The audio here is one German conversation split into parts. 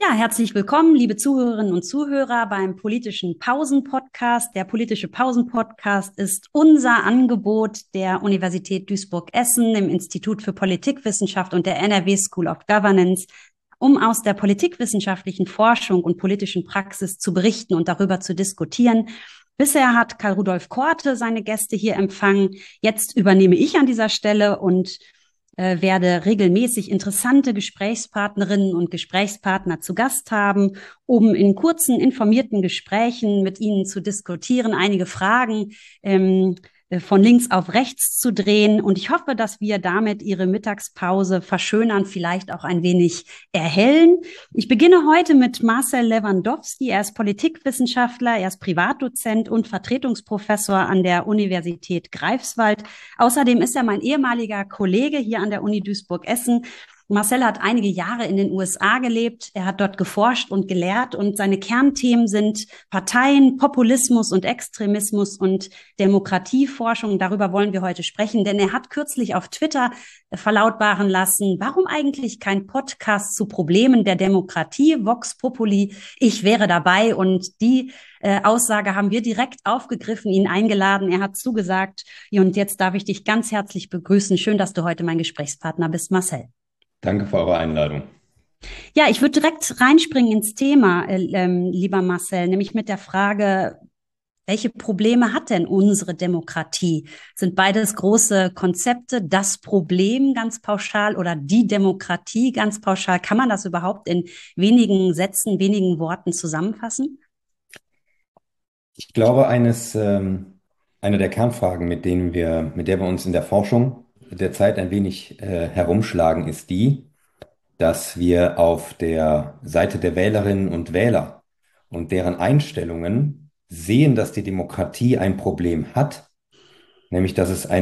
Ja, herzlich willkommen, liebe Zuhörerinnen und Zuhörer beim Politischen Pausen-Podcast. Der Politische Pausen-Podcast ist unser Angebot der Universität Duisburg-Essen im Institut für Politikwissenschaft und der NRW School of Governance, um aus der politikwissenschaftlichen Forschung und politischen Praxis zu berichten und darüber zu diskutieren. Bisher hat Karl Rudolf Korte seine Gäste hier empfangen. Jetzt übernehme ich an dieser Stelle und werde regelmäßig interessante Gesprächspartnerinnen und Gesprächspartner zu Gast haben, um in kurzen, informierten Gesprächen mit ihnen zu diskutieren, einige Fragen von links auf rechts zu drehen. Und ich hoffe, dass wir damit Ihre Mittagspause verschönern, vielleicht auch ein wenig erhellen. Ich beginne heute mit Marcel Lewandowski. Er ist Politikwissenschaftler, er ist Privatdozent und Vertretungsprofessor an der Universität Greifswald. Außerdem ist er mein ehemaliger Kollege hier an der Uni Duisburg-Essen. Marcel hat einige Jahre in den USA gelebt. Er hat dort geforscht und gelehrt und seine Kernthemen sind Parteien, Populismus und Extremismus und Demokratieforschung. Darüber wollen wir heute sprechen, denn er hat kürzlich auf Twitter verlautbaren lassen, warum eigentlich kein Podcast zu Problemen der Demokratie, Vox Populi, ich wäre dabei. Und die Aussage haben wir direkt aufgegriffen, ihn eingeladen. Er hat zugesagt. Und jetzt darf ich dich ganz herzlich begrüßen. Schön, dass du heute mein Gesprächspartner bist, Marcel. Danke für eure Einladung. Ja, ich würde direkt reinspringen ins Thema, lieber Marcel, nämlich mit der Frage, welche Probleme hat denn unsere Demokratie? Sind beides große Konzepte, das Problem ganz pauschal oder die Demokratie ganz pauschal? Kann man das überhaupt in wenigen Sätzen, wenigen Worten zusammenfassen? Ich glaube, eine der Kernfragen, mit der wir uns in der Forschung derzeit ein wenig herumschlagen, ist die, dass wir auf der Seite der Wählerinnen und Wähler und deren Einstellungen sehen, dass die Demokratie ein Problem hat, nämlich dass es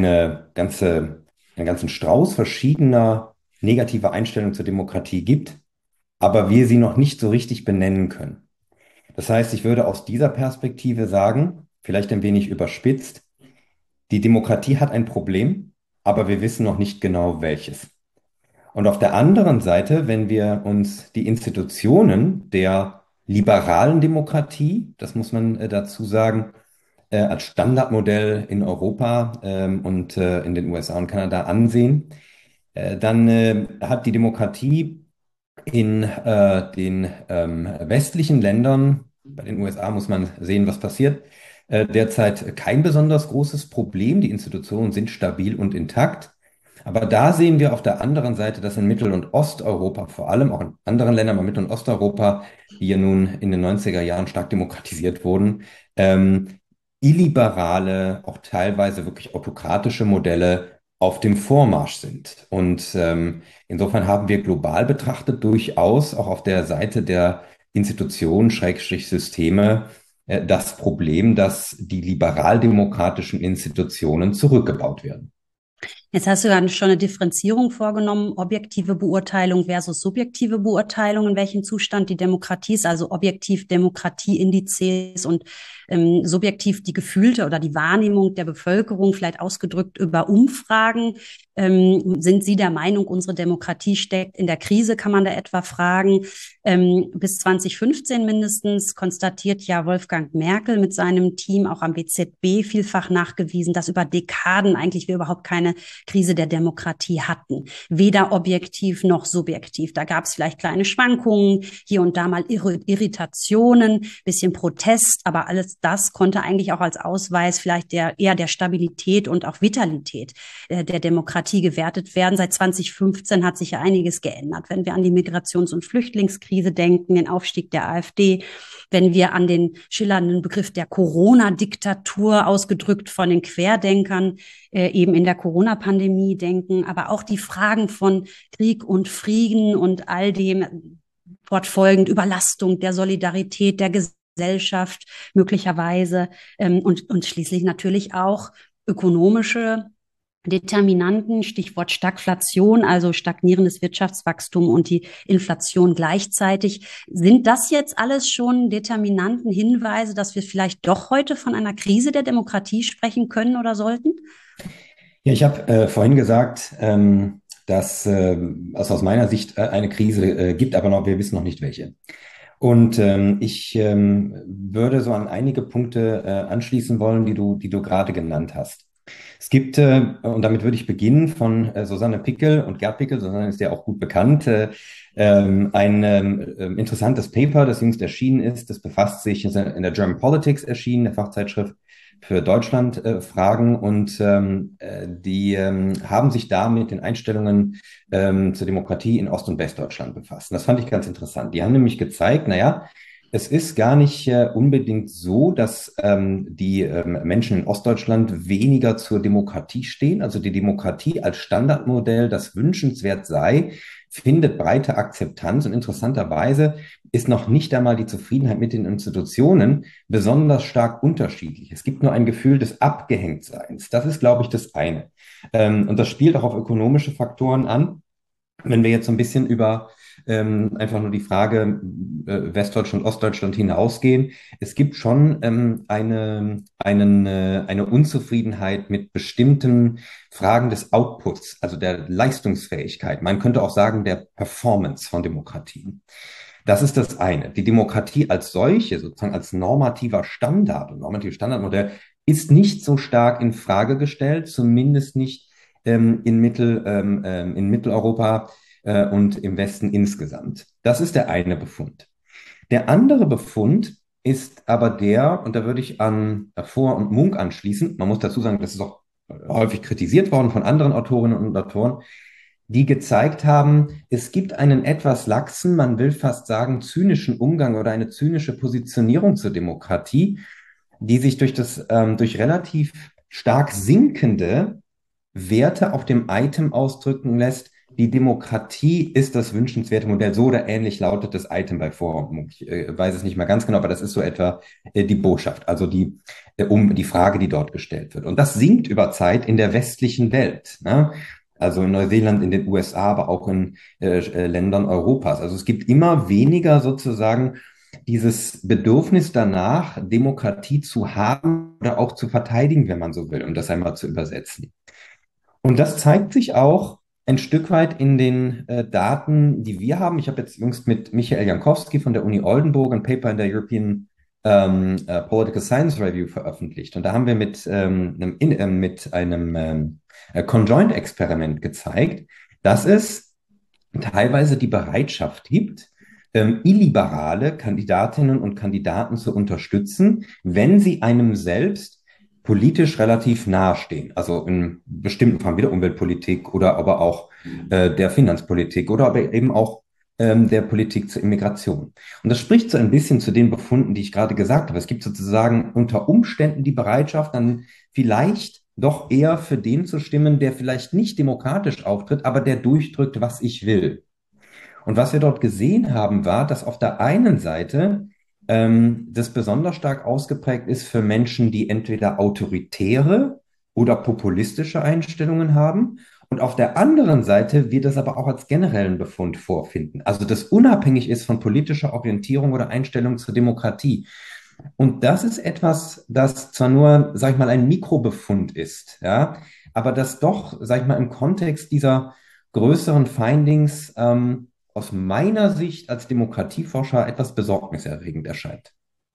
einen ganzen Strauß verschiedener negativer Einstellungen zur Demokratie gibt, aber wir sie noch nicht so richtig benennen können. Das heißt, ich würde aus dieser Perspektive sagen, vielleicht ein wenig überspitzt, die Demokratie hat ein Problem, aber wir wissen noch nicht genau welches. Und auf der anderen Seite, wenn wir uns die Institutionen der liberalen Demokratie, das muss man dazu sagen, als Standardmodell in Europa und in den USA und Kanada ansehen, dann hat die Demokratie in den westlichen Ländern, bei den USA muss man sehen, was passiert, derzeit kein besonders großes Problem. Die Institutionen sind stabil und intakt. Aber da sehen wir auf der anderen Seite, dass in Mittel- und Osteuropa, vor allem auch in anderen Ländern, aber Mittel- und Osteuropa, die ja nun in den 90er Jahren stark demokratisiert wurden, illiberale, auch teilweise wirklich autokratische Modelle auf dem Vormarsch sind. Und insofern haben wir global betrachtet durchaus auch auf der Seite der Institutionen, Schrägstrich Systeme, das Problem, dass die liberaldemokratischen Institutionen zurückgebaut werden. Jetzt hast du ja schon eine Differenzierung vorgenommen, objektive Beurteilung versus subjektive Beurteilung, in welchem Zustand die Demokratie ist, also objektiv Demokratieindizes und subjektiv die gefühlte oder die Wahrnehmung der Bevölkerung, vielleicht ausgedrückt über Umfragen. Sind Sie der Meinung, unsere Demokratie steckt in der Krise, kann man da etwa fragen. Bis 2015 mindestens konstatiert ja Wolfgang Merkel mit seinem Team auch am WZB vielfach nachgewiesen, dass über Dekaden eigentlich wir überhaupt keine Krise der Demokratie hatten. Weder objektiv noch subjektiv. Da gab es vielleicht kleine Schwankungen, hier und da mal Irritationen, bisschen Protest, aber alles das konnte eigentlich auch als Ausweis vielleicht eher der Stabilität und auch Vitalität der Demokratie gewertet werden. Seit 2015 hat sich ja einiges geändert. Wenn wir an die Migrations- und Flüchtlingskrise denken, den Aufstieg der AfD, wenn wir an den schillernden Begriff der Corona-Diktatur, ausgedrückt von den Querdenkern, eben in der Corona-Pandemie denken, aber auch die Fragen von Krieg und Frieden und all dem fortfolgend Überlastung der Solidarität der Gesellschaft möglicherweise und schließlich natürlich auch ökonomische Determinanten, Stichwort Stagflation, also stagnierendes Wirtschaftswachstum und die Inflation gleichzeitig. Sind das jetzt alles schon Determinanten, Hinweise, dass wir vielleicht doch heute von einer Krise der Demokratie sprechen können oder sollten? Ja, ich habe vorhin gesagt, dass es aus meiner Sicht eine Krise gibt, aber noch, wir wissen noch nicht welche. Und ich würde so an einige Punkte anschließen wollen, die du gerade genannt hast. Es gibt, und damit würde ich beginnen, von Susanne Pickel und Gerd Pickel, Susanne ist ja auch gut bekannt, ein interessantes Paper, das jüngst erschienen ist. Das befasst sich, ist in der German Politics erschienen, der Fachzeitschrift für Deutschland Fragen. Und die haben sich da mit den Einstellungen zur Demokratie in Ost- und Westdeutschland befasst. Und das fand ich ganz interessant. Die haben nämlich gezeigt, naja, es ist gar nicht unbedingt so, dass die Menschen in Ostdeutschland weniger zur Demokratie stehen. Also die Demokratie als Standardmodell, das wünschenswert sei, findet breite Akzeptanz. Und interessanterweise ist noch nicht einmal die Zufriedenheit mit den Institutionen besonders stark unterschiedlich. Es gibt nur ein Gefühl des Abgehängtseins. Das ist, glaube ich, das eine. Und das spielt auch auf ökonomische Faktoren an. Wenn wir jetzt so ein bisschen über einfach nur die Frage Westdeutschland, Ostdeutschland hinausgehen, es gibt schon eine Unzufriedenheit mit bestimmten Fragen des Outputs, also der Leistungsfähigkeit. Man könnte auch sagen, der Performance von Demokratien. Das ist das eine. Die Demokratie als solche, sozusagen als normativer Standard und normatives Standardmodell, ist nicht so stark in Frage gestellt, zumindest nicht in Mitteleuropa und im Westen insgesamt. Das ist der eine Befund. Der andere Befund ist aber der, und da würde ich an Vor und Munk anschließen, man muss dazu sagen, das ist auch häufig kritisiert worden von anderen Autorinnen und Autoren, die gezeigt haben, es gibt einen etwas laxen, man will fast sagen, zynischen Umgang oder eine zynische Positionierung zur Demokratie, die sich durch relativ stark sinkende Werte auf dem Item ausdrücken lässt. Die Demokratie ist das wünschenswerte Modell. So oder ähnlich lautet das Item bei Forum. Ich weiß es nicht mehr ganz genau, aber das ist so etwa die Botschaft, also die Frage, die dort gestellt wird. Und das sinkt über Zeit in der westlichen Welt. Ne? Also in Neuseeland, in den USA, aber auch in Ländern Europas. Also es gibt immer weniger sozusagen dieses Bedürfnis danach, Demokratie zu haben oder auch zu verteidigen, wenn man so will, um das einmal zu übersetzen. Und das zeigt sich auch ein Stück weit in den Daten, die wir haben. Ich habe jetzt jüngst mit Michael Jankowski von der Uni Oldenburg ein Paper in der European Political Science Review veröffentlicht. Und da haben wir mit einem Conjoint-Experiment gezeigt, dass es teilweise die Bereitschaft gibt, illiberale Kandidatinnen und Kandidaten zu unterstützen, wenn sie einem selbst politisch relativ nahestehen. Also in bestimmten Fragen wie der Umweltpolitik oder aber auch der Finanzpolitik oder aber eben auch der Politik zur Immigration. Und das spricht so ein bisschen zu den Befunden, die ich gerade gesagt habe. Es gibt sozusagen unter Umständen die Bereitschaft, dann vielleicht doch eher für den zu stimmen, der vielleicht nicht demokratisch auftritt, aber der durchdrückt, was ich will. Und was wir dort gesehen haben, war, dass auf der einen Seite das besonders stark ausgeprägt ist für Menschen, die entweder autoritäre oder populistische Einstellungen haben. Und auf der anderen Seite wir das aber auch als generellen Befund vorfinden. Also das unabhängig ist von politischer Orientierung oder Einstellung zur Demokratie. Und das ist etwas, das zwar nur, sag ich mal, ein Mikrobefund ist, ja, aber das doch, sag ich mal, im Kontext dieser größeren Findings aus meiner Sicht als Demokratieforscher etwas besorgniserregend erscheint.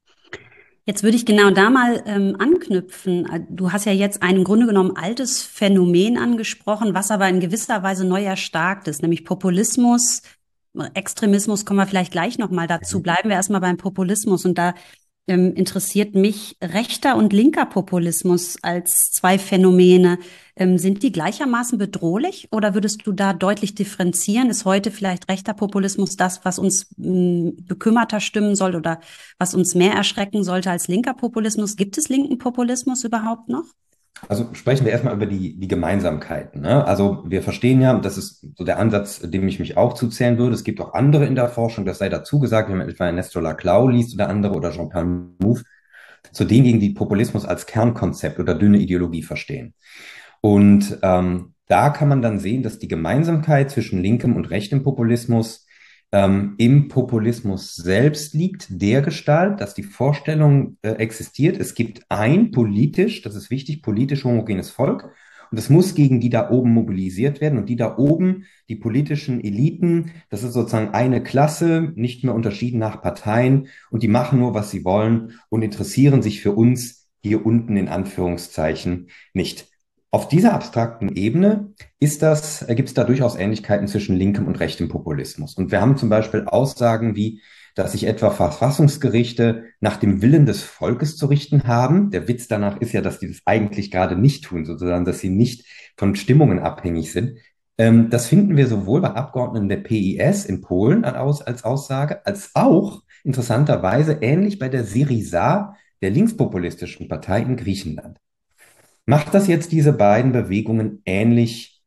Jetzt würde ich genau da mal anknüpfen. Du hast ja jetzt ein im Grunde genommen altes Phänomen angesprochen, was aber in gewisser Weise neu erstarkt ist, nämlich Populismus. Extremismus kommen wir vielleicht gleich nochmal dazu. Mhm. Bleiben wir erstmal beim Populismus. Und da interessiert mich rechter und linker Populismus als zwei Phänomene. Sind die gleichermaßen bedrohlich oder würdest du da deutlich differenzieren? Ist heute vielleicht rechter Populismus das, was uns bekümmerter stimmen soll oder was uns mehr erschrecken sollte als linker Populismus? Gibt es linken Populismus überhaupt noch? Also sprechen wir erstmal über die Gemeinsamkeiten. Ne? Also wir verstehen ja, das ist so der Ansatz, dem ich mich auch zuzählen würde. Es gibt auch andere in der Forschung, das sei dazu gesagt, wenn man etwa Nestor Laclau liest oder andere oder Jean-Paul Mouffe, zu denjenigen, die Populismus als Kernkonzept oder dünne Ideologie verstehen. Und da kann man dann sehen, dass die Gemeinsamkeit zwischen linkem und rechtem Populismus im Populismus selbst liegt, dergestalt, dass die Vorstellung existiert, es gibt ein politisch, das ist wichtig, politisch homogenes Volk Und es muss gegen die da oben mobilisiert werden. Und die da oben, die politischen Eliten, das ist sozusagen eine Klasse, nicht mehr unterschieden nach Parteien. Und die machen nur, was sie wollen und interessieren sich für uns hier unten in Anführungszeichen nicht. Auf dieser abstrakten Ebene gibt es da durchaus Ähnlichkeiten zwischen linkem und rechtem Populismus. Und wir haben zum Beispiel Aussagen wie, dass sich etwa Verfassungsgerichte nach dem Willen des Volkes zu richten haben. Der Witz danach ist ja, dass die das eigentlich gerade nicht tun, sozusagen, dass sie nicht von Stimmungen abhängig sind. Das finden wir sowohl bei Abgeordneten der PiS in Polen als Aussage, als auch interessanterweise ähnlich bei der Syriza, der linkspopulistischen Partei in Griechenland. Macht das jetzt diese beiden Bewegungen ähnlich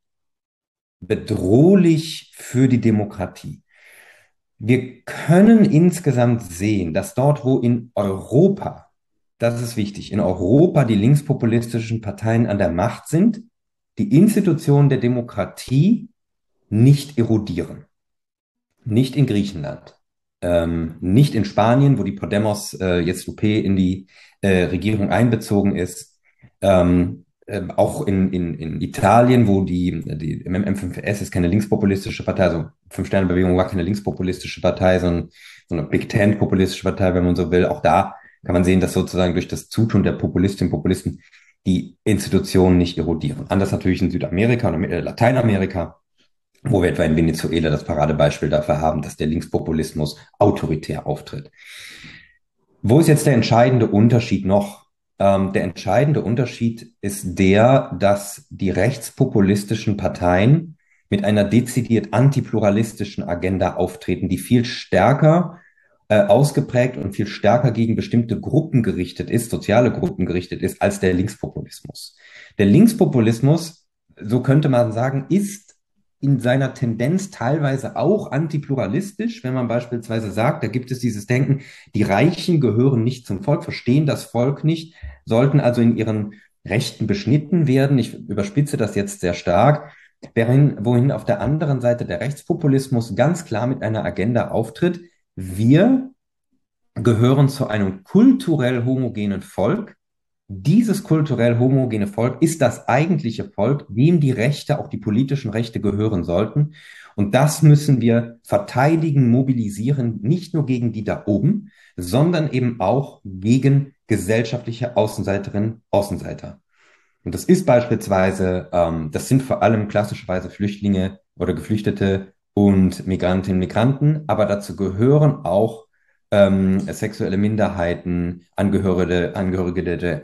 bedrohlich für die Demokratie? Wir können insgesamt sehen, dass dort, wo in Europa, das ist wichtig, in Europa die linkspopulistischen Parteien an der Macht sind, die Institutionen der Demokratie nicht erodieren. Nicht in Griechenland, nicht in Spanien, wo die Podemos jetzt UP in die Regierung einbezogen ist, auch in Italien, wo die M5S ist keine linkspopulistische Partei, also Fünf-Sterne-Bewegung war keine linkspopulistische Partei, sondern so eine Big Tent-populistische Partei, wenn man so will. Auch da kann man sehen, dass sozusagen durch das Zutun der Populistinnen und Populisten die Institutionen nicht erodieren. Anders natürlich in Südamerika und Lateinamerika, wo wir etwa in Venezuela das Paradebeispiel dafür haben, dass der Linkspopulismus autoritär auftritt. Wo ist jetzt der entscheidende Unterschied noch? Der entscheidende Unterschied ist der, dass die rechtspopulistischen Parteien mit einer dezidiert antipluralistischen Agenda auftreten, die viel stärker ausgeprägt und viel stärker gegen bestimmte Gruppen gerichtet ist, soziale Gruppen gerichtet ist, als der Linkspopulismus. Der Linkspopulismus, so könnte man sagen, ist in seiner Tendenz teilweise auch antipluralistisch, wenn man beispielsweise sagt, da gibt es dieses Denken, die Reichen gehören nicht zum Volk, verstehen das Volk nicht, sollten also in ihren Rechten beschnitten werden. Ich überspitze das jetzt sehr stark, wohin auf der anderen Seite der Rechtspopulismus ganz klar mit einer Agenda auftritt. Wir gehören zu einem kulturell homogenen Volk. Dieses kulturell homogene Volk ist das eigentliche Volk, dem die Rechte, auch die politischen Rechte gehören sollten. Und das müssen wir verteidigen, mobilisieren, nicht nur gegen die da oben, sondern eben auch gegen gesellschaftliche Außenseiterinnen, Außenseiter. Und das ist beispielsweise, das sind vor allem klassischerweise Flüchtlinge oder Geflüchtete und Migrantinnen, Migranten, aber dazu gehören auch sexuelle Minderheiten, Angehörige der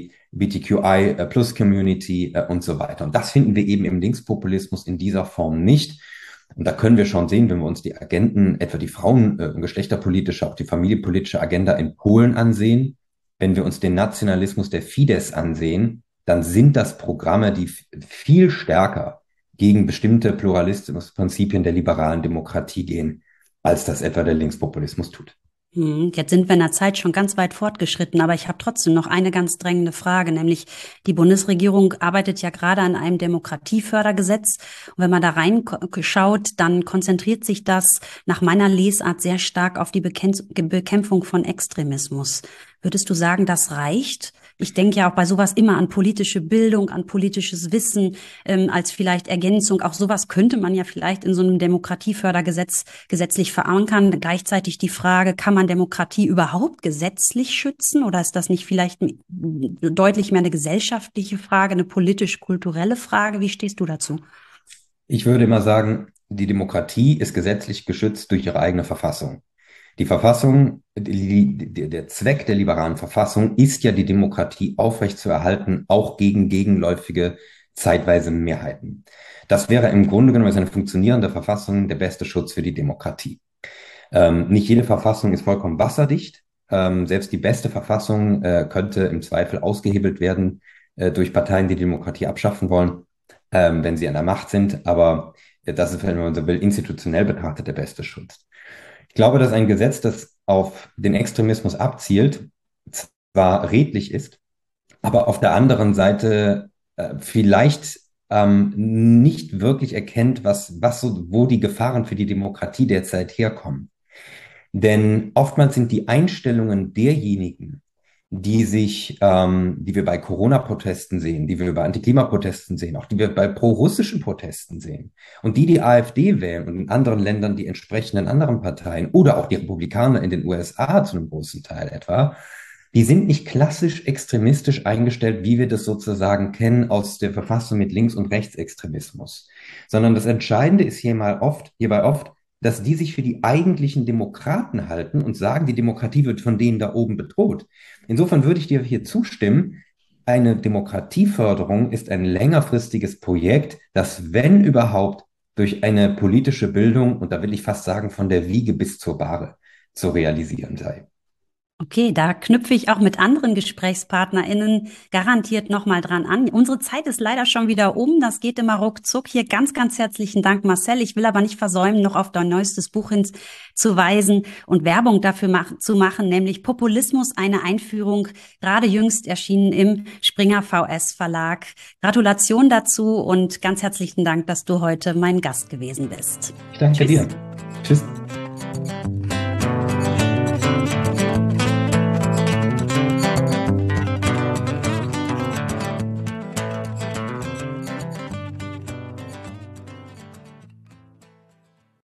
LGBTQI plus Community und so weiter. Und das finden wir eben im Linkspopulismus in dieser Form nicht. Und da können wir schon sehen, wenn wir uns die Agenden, etwa die Frauen- und geschlechterpolitische, auch die familienpolitische Agenda in Polen ansehen, wenn wir uns den Nationalismus der Fidesz ansehen, dann sind das Programme, die viel stärker gegen bestimmte Pluralismusprinzipien der liberalen Demokratie gehen, als das etwa der Linkspopulismus tut. Jetzt sind wir in der Zeit schon ganz weit fortgeschritten, aber ich habe trotzdem noch eine ganz drängende Frage, nämlich die Bundesregierung arbeitet ja gerade an einem Demokratiefördergesetz. Und wenn man da reinschaut, dann konzentriert sich das nach meiner Lesart sehr stark auf die Bekämpfung von Extremismus. Würdest du sagen, das reicht? Ich denke ja auch bei sowas immer an politische Bildung, an politisches Wissen, als vielleicht Ergänzung. Auch sowas könnte man ja vielleicht in so einem Demokratiefördergesetz gesetzlich verankern. Gleichzeitig die Frage, kann man Demokratie überhaupt gesetzlich schützen? Oder ist das nicht vielleicht deutlich mehr eine gesellschaftliche Frage, eine politisch-kulturelle Frage? Wie stehst du dazu? Ich würde immer sagen, die Demokratie ist gesetzlich geschützt durch ihre eigene Verfassung. Die Verfassung, der Zweck der liberalen Verfassung ist ja, die Demokratie aufrechtzuerhalten, auch gegen gegenläufige zeitweise Mehrheiten. Das wäre im Grunde genommen als eine funktionierende Verfassung der beste Schutz für die Demokratie. Nicht jede Verfassung ist vollkommen wasserdicht. Selbst die beste Verfassung könnte im Zweifel ausgehebelt werden durch Parteien, die die Demokratie abschaffen wollen, wenn sie an der Macht sind. Aber das ist, wenn man so will, institutionell betrachtet der beste Schutz. Ich glaube, dass ein Gesetz, das auf den Extremismus abzielt, zwar redlich ist, aber auf der anderen Seite vielleicht nicht wirklich erkennt, wo die Gefahren für die Demokratie derzeit herkommen. Denn oftmals sind die Einstellungen derjenigen, die wir bei Corona-Protesten sehen, die wir bei Antiklimaprotesten sehen, auch die wir bei pro-russischen Protesten sehen. Und die AfD wählen und in anderen Ländern die entsprechenden anderen Parteien oder auch die Republikaner in den USA zu einem großen Teil etwa, die sind nicht klassisch extremistisch eingestellt, wie wir das sozusagen kennen aus der Verfassung mit Links- und Rechtsextremismus, sondern das Entscheidende ist hierbei oft, dass die sich für die eigentlichen Demokraten halten und sagen, die Demokratie wird von denen da oben bedroht. Insofern würde ich dir hier zustimmen, eine Demokratieförderung ist ein längerfristiges Projekt, das, wenn überhaupt, durch eine politische Bildung, und da will ich fast sagen, von der Wiege bis zur Bahre zu realisieren sei. Okay, da knüpfe ich auch mit anderen GesprächspartnerInnen garantiert nochmal dran an. Unsere Zeit ist leider schon wieder um. Das geht immer ruckzuck. Hier ganz, ganz herzlichen Dank, Marcel. Ich will aber nicht versäumen, noch auf dein neuestes Buch hinzuweisen und Werbung dafür zu machen, nämlich Populismus, eine Einführung, gerade jüngst erschienen im Springer VS Verlag. Gratulation dazu und ganz herzlichen Dank, dass du heute mein Gast gewesen bist. Ich danke Tschüss. dir. Tschüss.